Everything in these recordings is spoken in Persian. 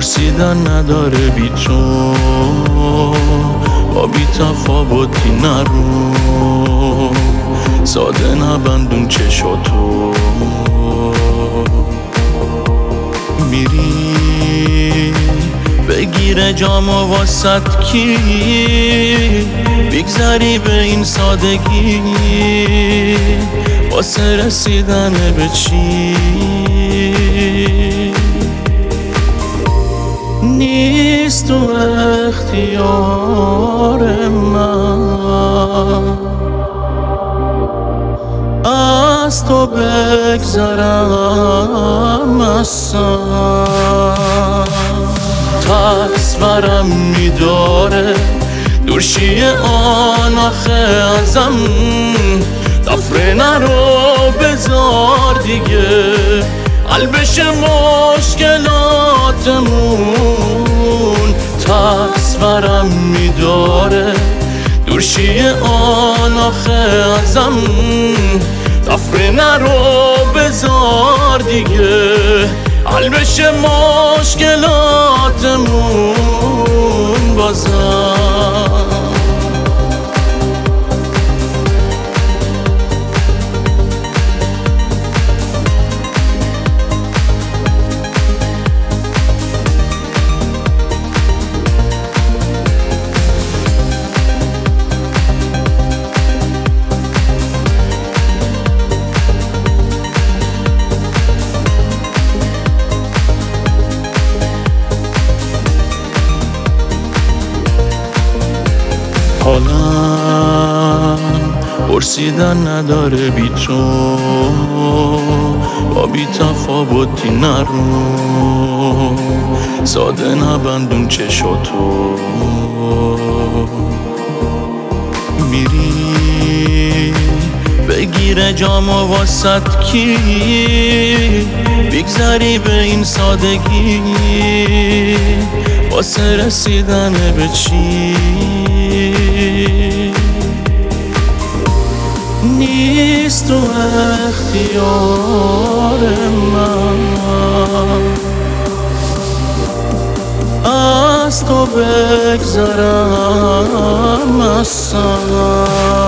پرسیدن نداره بی تو، با بی تفاوتی نرو، ساده نبندون چشاتو. میری بگیره جام و واسط کی، بگذری به این سادگی، واسه رسیدن به چی؟ نیست تو اختیار من از تو بگذرم اصلا، تصورم میداره دورشی آن آخه ازم، تفره نرو بذار دیگه، حل بشه مشکلاتمون. تصورم میداره دورشی آن آخه ازم، تفره نرو بذار دیگه، حل بشه مشکلاتمون بازم. حالم پرسیدن نداره بی تو، با بی تفاوتی نرو، ساده نبندون چشاتو. میری بگیره جام و واسط کی، بگذری به این سادگی، واسه رسیدن به چی؟ نیست تو اختیار من از تو بگذرم اصلا،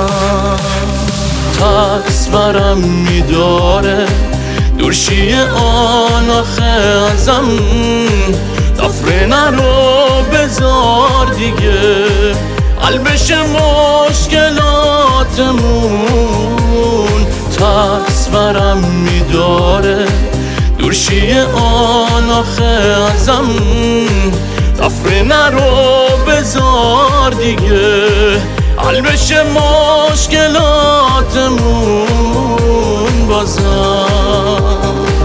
تصورم میداره دورشی آن آخه ازم، تفره نرو بذار دیگه، حل بشه مشکلاتمون. تصورم میداره دورشی آن آخه ازم، تفره نرو بذار دیگه، حل بشه مشکلاتمون بازم.